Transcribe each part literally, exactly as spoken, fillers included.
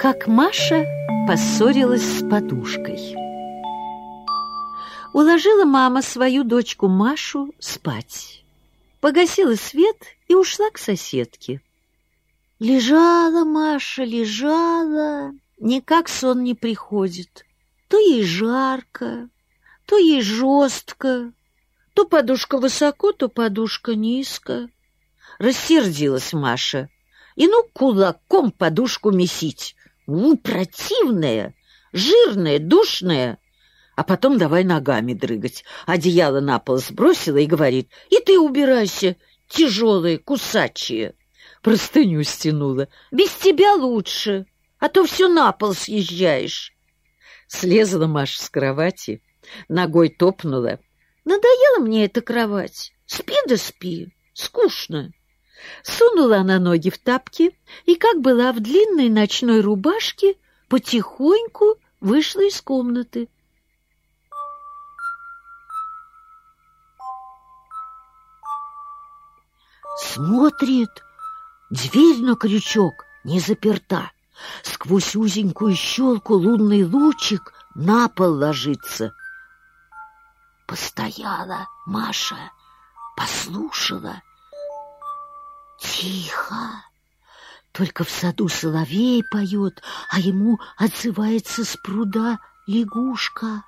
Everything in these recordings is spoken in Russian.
Как Маша поссорилась с подушкой. Уложила мама свою дочку Машу спать. Погасила свет и ушла к соседке. Лежала Маша, лежала, никак сон не приходит. То ей жарко, то ей жестко, то подушка высоко, то подушка низко. Рассердилась Маша и ну кулаком подушку месить. У, противная, жирная, душная. А потом давай ногами дрыгать. Одеяло на пол сбросила и говорит: и ты убирайся, тяжелые, кусачие. Простыню стянула. Без тебя лучше, а то все на пол съезжаешь. Слезла Маша с кровати, ногой топнула. Надоела мне эта кровать. Спи да спи, скучно. Сунула она ноги в тапки и, как была в длинной ночной рубашке, потихоньку вышла из комнаты. Смотрит, дверь на крючок не заперта. Сквозь узенькую щелку лунный лучик на пол ложится. Постояла Маша, послушала. Тихо, только в саду соловей поет, а ему отзывается с пруда лягушка.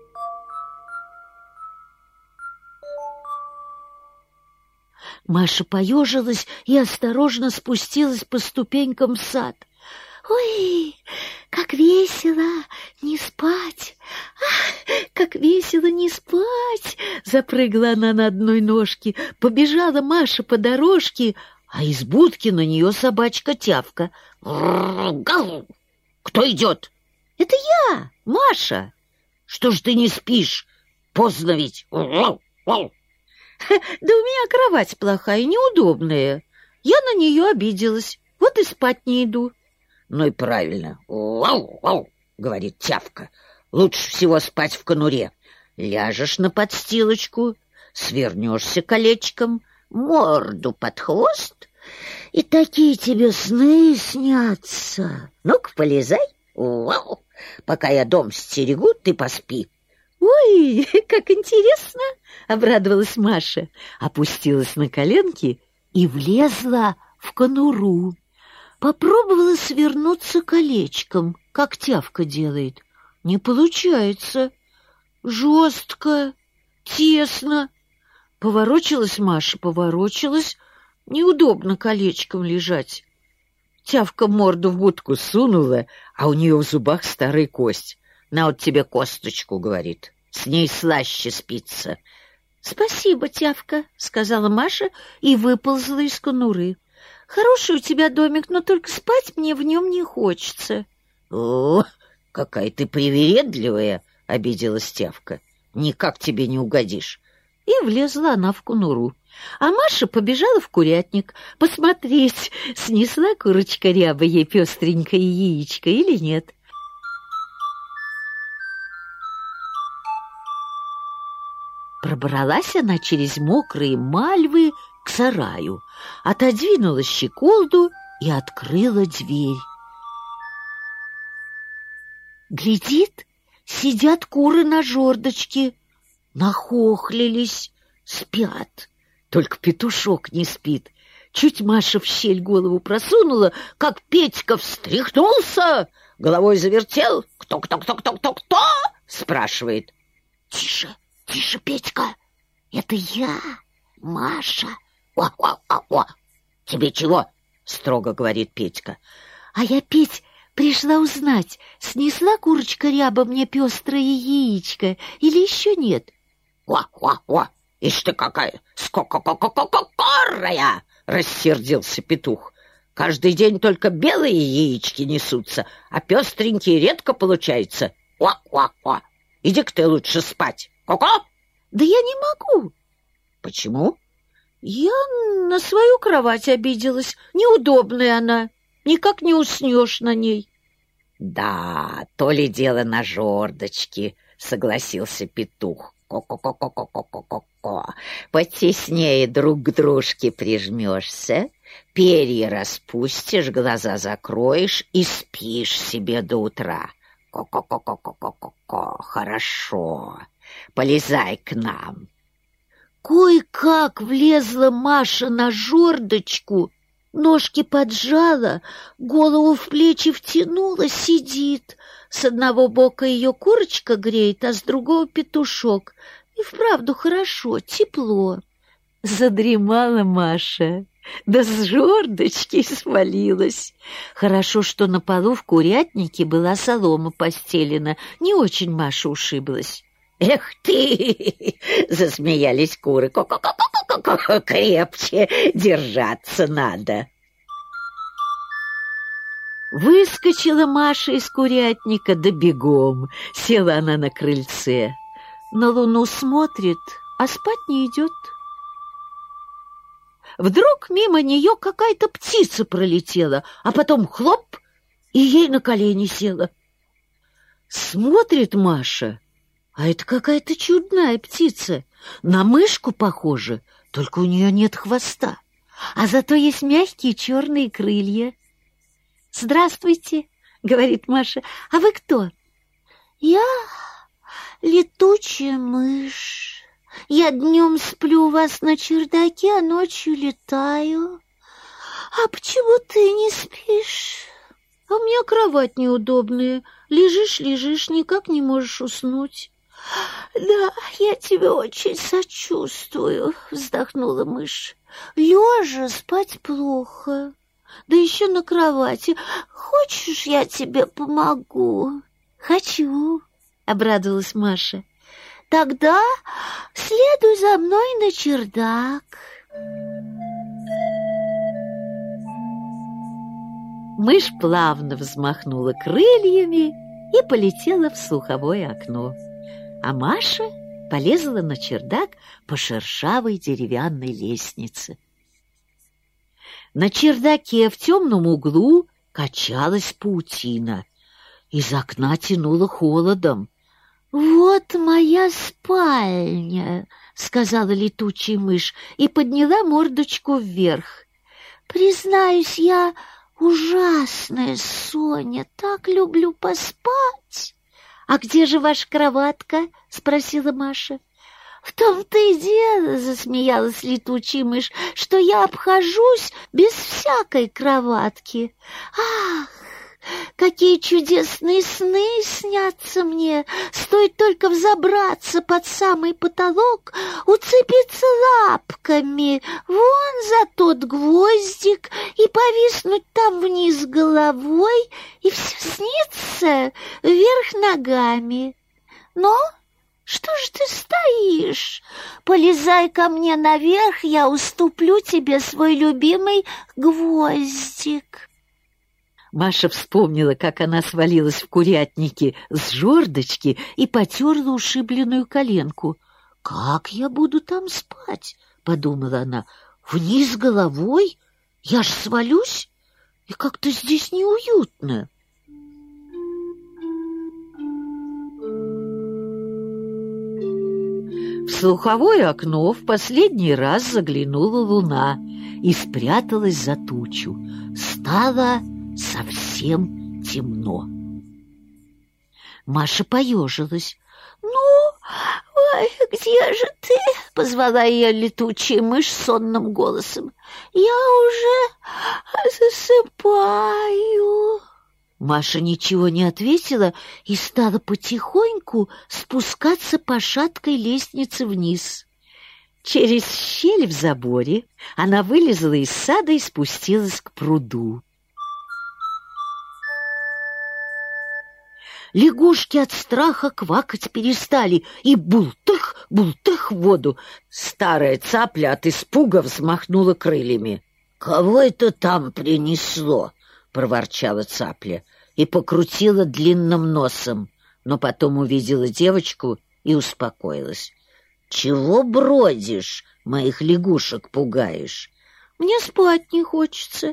Маша поежилась и осторожно спустилась по ступенькам в сад. Ой, как весело не спать! Ах, как весело не спать! Запрыгала она на одной ножке, побежала Маша по дорожке, а из будки на нее собачка Тявка. Гау! Кто идет? Это я, Маша. Что ж ты не спишь? Поздно ведь. Да у меня кровать плохая, неудобная. Я на нее обиделась, вот и спать не иду. Ну и правильно. Вау-вау, говорит Тявка. Лучше всего спать в конуре. Ляжешь на подстилочку, свернешься колечком, морду под хвост, и такие тебе сны снятся. Ну-ка, полезай. Вау. Пока я дом стерегу, ты поспи. Ой, как интересно, обрадовалась Маша, опустилась на коленки и влезла в конуру. Попробовала свернуться колечком, как Тявка делает. Не получается. Жестко, тесно. Поворочилась Маша, поворочилась. Неудобно колечком лежать. Тявка морду в будку сунула, а у нее в зубах старая кость. На вот тебе косточку, говорит. С ней слаще спится. Спасибо, Тявка, сказала Маша и выползла из конуры. Хороший у тебя домик, но только спать мне в нем не хочется. О, какая ты привередливая, обиделась Тявка. Никак тебе не угодишь. И влезла она в конуру. А Маша побежала в курятник посмотреть, снесла курочка ряба ей пестренькое яичко или нет. Пробралась она через мокрые мальвы к сараю, отодвинула щеколду и открыла дверь. Глядит, сидят куры на жердочке, нахохлились, спят. Только петушок не спит. Чуть Маша в щель голову просунула, как Петька встряхнулся, головой завертел. «Кто-кто-кто-кто-кто-кто?» спрашивает. «Тише, тише, Петька, это я, Маша». «О-о-о-о! Тебе чего?» — строго говорит Петька. «А я, Петь, пришла узнать, снесла курочка ряба мне пестрое яичко или еще нет?» «О-о-о! Ишь ты какая скока-ка-ка-ка-корая!» — рассердился петух. «Каждый день только белые яички несутся, а пестренькие редко получается. О-о-о! Иди-ка ты лучше спать. Ко-ко!» «Да я не могу». «Почему?» «Я на свою кровать обиделась. Неудобная она. Никак не уснешь на ней». «Да, то ли дело на жердочке», — согласился петух. «Ко-ко-ко-ко-ко-ко-ко-ко. Потеснее друг к дружке прижмешься, Перья распустишь, глаза закроешь и спишь себе до утра. Ко-ко-ко-ко-ко-ко-ко, хорошо, полезай к нам. Кой-как влезла Маша на жердочку, ножки поджала, голову в плечи втянула, сидит. С одного бока ее курочка греет, а с другого петушок. И вправду хорошо, тепло. Задремала Маша, да с жердочки свалилась. Хорошо, что на полу в курятнике была солома постелена, не очень Маша ушиблась. «Эх ты!» — засмеялись куры. «Ко-ко-ко-ко-ко-ко! Крепче держаться надо!» Выскочила Маша из курятника, да бегом. Села она на крыльце. На луну смотрит, а спать не идет. Вдруг мимо нее какая-то птица пролетела, а потом хлоп, и ей на колени села. Смотрит Маша, а это какая-то чудная птица, на мышку похожа, только у нее нет хвоста, а зато есть мягкие черные крылья. «Здравствуйте», — говорит Маша, — «а вы кто?» «Я летучая мышь. Я днем сплю у вас на чердаке, а ночью летаю. А почему ты не спишь?» «А у меня кровать неудобная. Лежишь, лежишь, никак не можешь уснуть». «Да, я тебе очень сочувствую», — вздохнула мышь. «Лежа спать плохо, да еще на кровати. Хочешь, я тебе помогу?» «Хочу», — обрадовалась Маша. «Тогда следуй за мной на чердак». Мышь плавно взмахнула крыльями и полетела в слуховое окно, а Маша полезла на чердак по шершавой деревянной лестнице. На чердаке в темном углу качалась паутина, из окна тянуло холодом. «Вот моя спальня», — сказала летучая мышь и подняла мордочку вверх. «Признаюсь, я ужасная Соня, так люблю поспать». «А где же ваша кроватка?» — спросила Маша. «В том-то и дело», — засмеялась летучая мышь, «что я обхожусь без всякой кроватки. Ах, какие чудесные сны снятся мне! Стоит только взобраться под самый потолок, уцепиться лапками вон за тот гвоздик и повиснуть там вниз головой, и все снится вверх ногами. Но что ж ты стоишь? Полезай ко мне наверх, я уступлю тебе свой любимый гвоздик». Маша вспомнила, как она свалилась в курятнике с жердочки и потерла ушибленную коленку. «Как я буду там спать?» — подумала она. «Вниз головой? Я ж свалюсь, и как-то здесь неуютно». В слуховое окно в последний раз заглянула луна и спряталась за тучу. Стало совсем темно. Маша поежилась. «Ну, ой, где же ты?» — позвала ее летучая мышь сонным голосом. «Я уже засыпаю». Маша ничего не ответила и стала потихоньку спускаться по шаткой лестнице вниз. Через щель в заборе она вылезла из сада и спустилась к пруду. Лягушки от страха квакать перестали и бултых, бултых в воду. Старая цапля от испуга взмахнула крыльями. «Кого это там принесло?» — проворчала цапля и покрутила длинным носом, но потом увидела девочку и успокоилась. «Чего бродишь, моих лягушек пугаешь?» «Мне спать не хочется.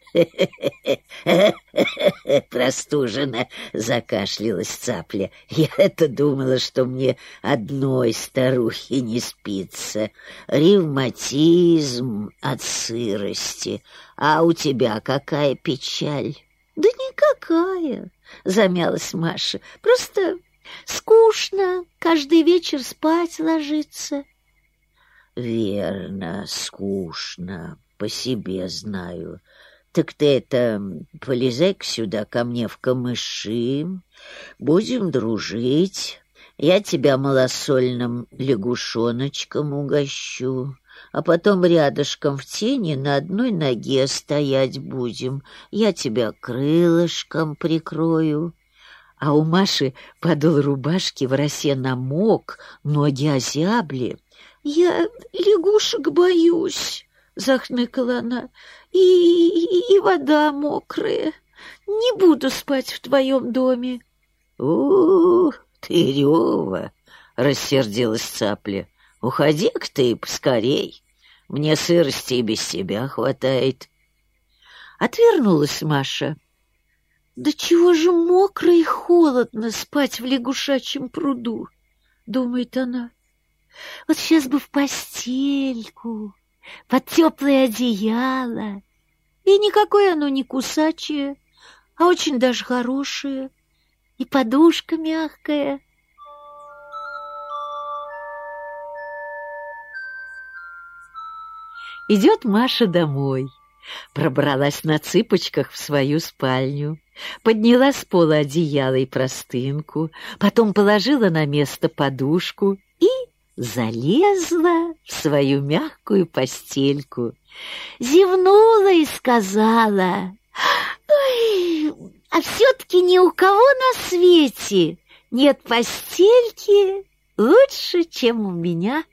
Простуженно закашлялась Цапля. Я-то думала, что мне одной старухе не спится. Ревматизм от сырости. А у тебя какая печаль? Да никакая, замялась Маша. Просто скучно каждый вечер спать ложиться. Верно, скучно, по себе знаю. Так ты это, полезай-ка сюда ко мне в камыши, будем дружить. Я тебя малосольным лягушоночком угощу, а потом рядышком в тени на одной ноге стоять будем. Я тебя крылышком прикрою. А у Маши подол рубашки в росе намок, ноги озябли. «Я лягушек боюсь», — захныкала она, — «и, и, и вода мокрая. Не буду спать в твоем доме». «У, ты рёва!» — рассердилась Цапля. «Уходи-ка ты поскорей. Мне сырости и без тебя хватает». Отвернулась Маша. «Да чего же мокро и холодно спать в лягушачьем пруду?» — думает она. «Вот сейчас бы в постельку, под теплое одеяло. И никакое оно не кусачее, а очень даже хорошее, и подушка мягкая». Идет Маша домой, пробралась на цыпочках в свою спальню, подняла с пола одеяло и простынку, потом положила на место подушку и залезла в свою мягкую постельку, зевнула и сказала: «Ой, а все-таки ни у кого на свете нет постельки лучше, чем у меня».